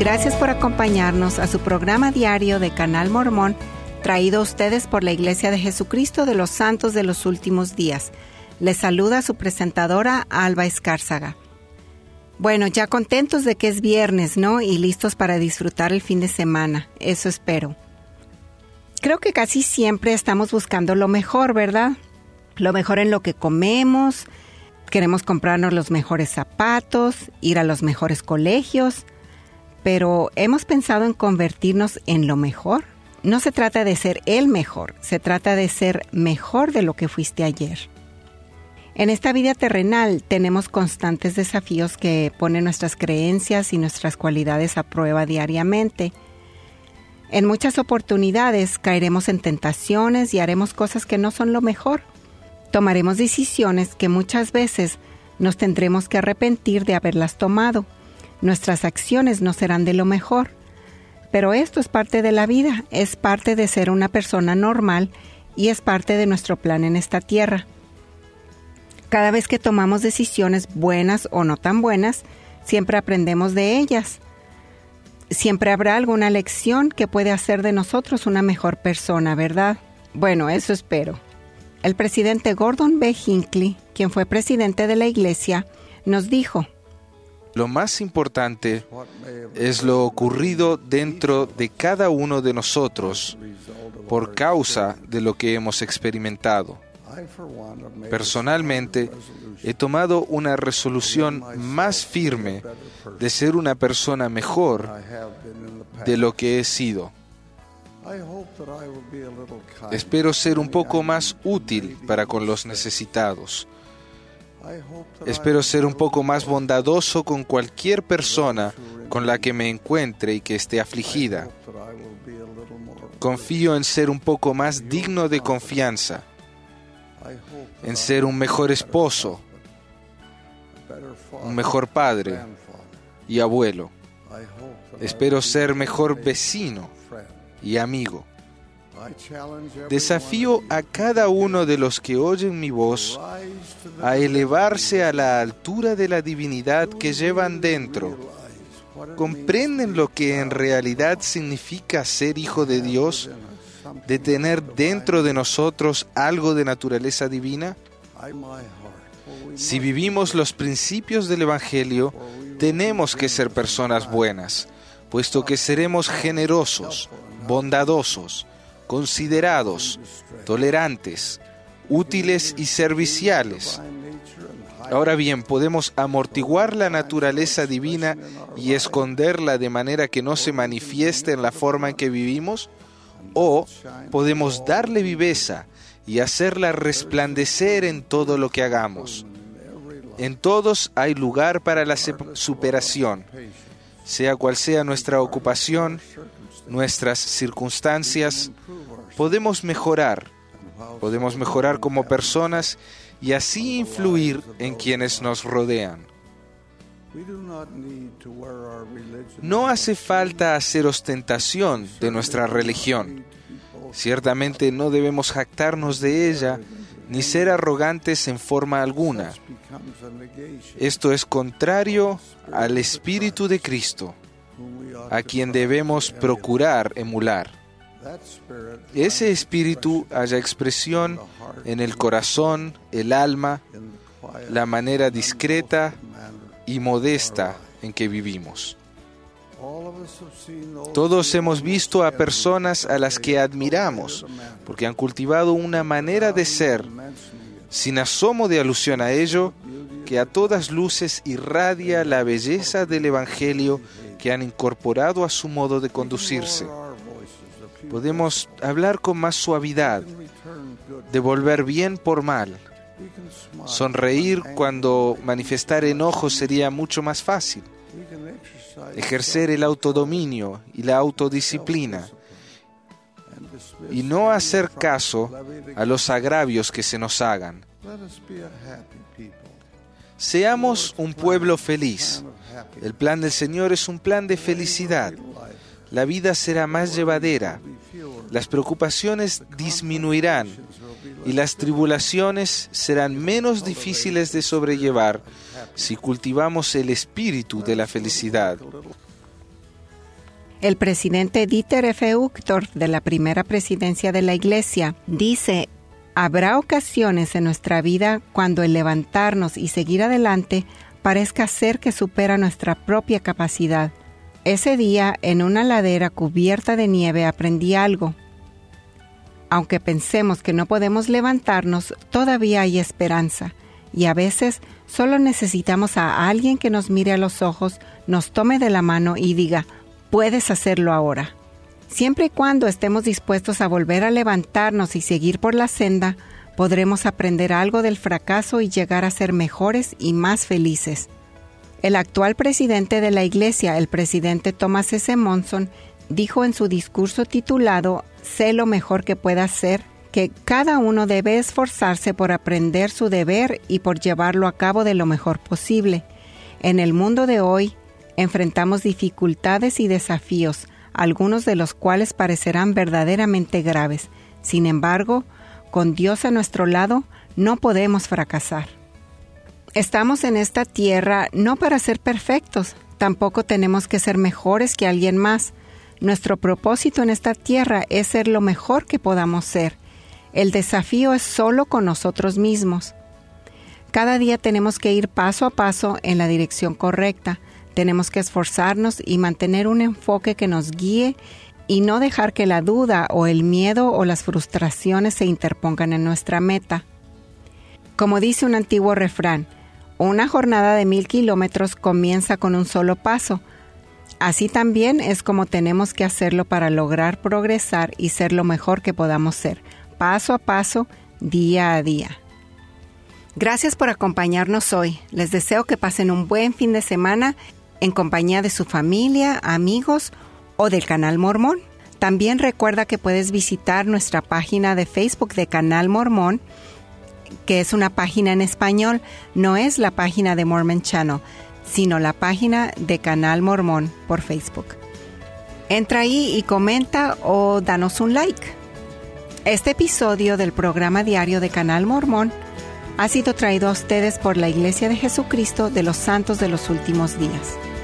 Gracias por acompañarnos a su programa diario de Canal Mormón, traído a ustedes por la Iglesia de Jesucristo de los Santos de los Últimos Días. Les saluda su presentadora, Alba Escárzaga. Bueno, ya contentos de que es viernes, ¿no? Y listos para disfrutar el fin de semana. Eso espero. Creo que casi siempre estamos buscando lo mejor, ¿verdad? Lo mejor en lo que comemos. Queremos comprarnos los mejores zapatos, ir a los mejores colegios. Pero ¿hemos pensado en convertirnos en lo mejor? No se trata de ser el mejor, se trata de ser mejor de lo que fuiste ayer. En esta vida terrenal tenemos constantes desafíos que ponen nuestras creencias y nuestras cualidades a prueba diariamente. En muchas oportunidades caeremos en tentaciones y haremos cosas que no son lo mejor. Tomaremos decisiones que muchas veces nos tendremos que arrepentir de haberlas tomado. Nuestras acciones no serán de lo mejor, pero esto es parte de la vida, es parte de ser una persona normal y es parte de nuestro plan en esta tierra. Cada vez que tomamos decisiones buenas o no tan buenas, siempre aprendemos de ellas. Siempre habrá alguna lección que puede hacer de nosotros una mejor persona, ¿verdad? Bueno, eso espero. El presidente Gordon B. Hinckley, quien fue presidente de la Iglesia, nos dijo: lo más importante es lo ocurrido dentro de cada uno de nosotros por causa de lo que hemos experimentado. Personalmente, he tomado una resolución más firme de ser una persona mejor de lo que he sido. Espero ser un poco más útil para con los necesitados. Espero ser un poco más bondadoso con cualquier persona con la que me encuentre y que esté afligida. Confío en ser un poco más digno de confianza, en ser un mejor esposo, un mejor padre y abuelo. Espero ser mejor vecino y amigo. Desafío a cada uno de los que oyen mi voz a elevarse a la altura de la divinidad que llevan dentro. ¿Comprenden lo que en realidad significa ser hijo de Dios? ¿De tener dentro de nosotros algo de naturaleza divina? Si vivimos los principios del Evangelio, tenemos que ser personas buenas, puesto que seremos generosos, bondadosos, considerados, tolerantes, útiles y serviciales. Ahora bien, podemos amortiguar la naturaleza divina y esconderla de manera que no se manifieste en la forma en que vivimos, o podemos darle viveza y hacerla resplandecer en todo lo que hagamos. En todos hay lugar para la superación, sea cual sea nuestra ocupación, nuestras circunstancias. Podemos mejorar como personas y así influir en quienes nos rodean. No hace falta hacer ostentación de nuestra religión. Ciertamente no debemos jactarnos de ella ni ser arrogantes en forma alguna. Esto es contrario al Espíritu de Cristo, a quien debemos procurar emular. Ese espíritu halla expresión en el corazón, el alma, la manera discreta y modesta en que vivimos. Todos hemos visto a personas a las que admiramos porque han cultivado una manera de ser, sin asomo de alusión a ello, que a todas luces irradia la belleza del Evangelio que han incorporado a su modo de conducirse. Podemos hablar con más suavidad, devolver bien por mal, sonreír cuando manifestar enojo sería mucho más fácil, ejercer el autodominio y la autodisciplina, y no hacer caso a los agravios que se nos hagan. Seamos un pueblo feliz. El plan del Señor es un plan de felicidad. La vida será más llevadera, las preocupaciones disminuirán y las tribulaciones serán menos difíciles de sobrellevar si cultivamos el espíritu de la felicidad. El presidente Dieter F. Uchtdorf de la primera presidencia de la Iglesia dice: habrá ocasiones en nuestra vida cuando el levantarnos y seguir adelante parezca ser que supera nuestra propia capacidad. Ese día, en una ladera cubierta de nieve, aprendí algo. Aunque pensemos que no podemos levantarnos, todavía hay esperanza, y a veces solo necesitamos a alguien que nos mire a los ojos, nos tome de la mano y diga: puedes hacerlo ahora. Siempre y cuando estemos dispuestos a volver a levantarnos y seguir por la senda, podremos aprender algo del fracaso y llegar a ser mejores y más felices. El actual presidente de la Iglesia, el presidente Thomas S. Monson, dijo en su discurso titulado «Sé lo mejor que pueda hacer», que cada uno debe esforzarse por aprender su deber y por llevarlo a cabo de lo mejor posible. En el mundo de hoy, enfrentamos dificultades y desafíos, algunos de los cuales parecerán verdaderamente graves. Sin embargo, con Dios a nuestro lado, no podemos fracasar. Estamos en esta tierra no para ser perfectos, tampoco tenemos que ser mejores que alguien más. Nuestro propósito en esta tierra es ser lo mejor que podamos ser. El desafío es solo con nosotros mismos. Cada día tenemos que ir paso a paso en la dirección correcta. Tenemos que esforzarnos y mantener un enfoque que nos guíe y no dejar que la duda o el miedo o las frustraciones se interpongan en nuestra meta. Como dice un antiguo refrán, una jornada de 1000 kilómetros comienza con un solo paso. Así también es como tenemos que hacerlo para lograr progresar y ser lo mejor que podamos ser, paso a paso, día a día. Gracias por acompañarnos hoy. Les deseo que pasen un buen fin de semana en compañía de su familia, amigos o del Canal Mormón. También recuerda que puedes visitar nuestra página de Facebook de Canal Mormón, que es una página en español, no es la página de Mormon Channel, sino la página de Canal Mormón por Facebook. Entra ahí y comenta o danos un like. Este episodio del programa diario de Canal Mormón ha sido traído a ustedes por la Iglesia de Jesucristo de los Santos de los Últimos Días.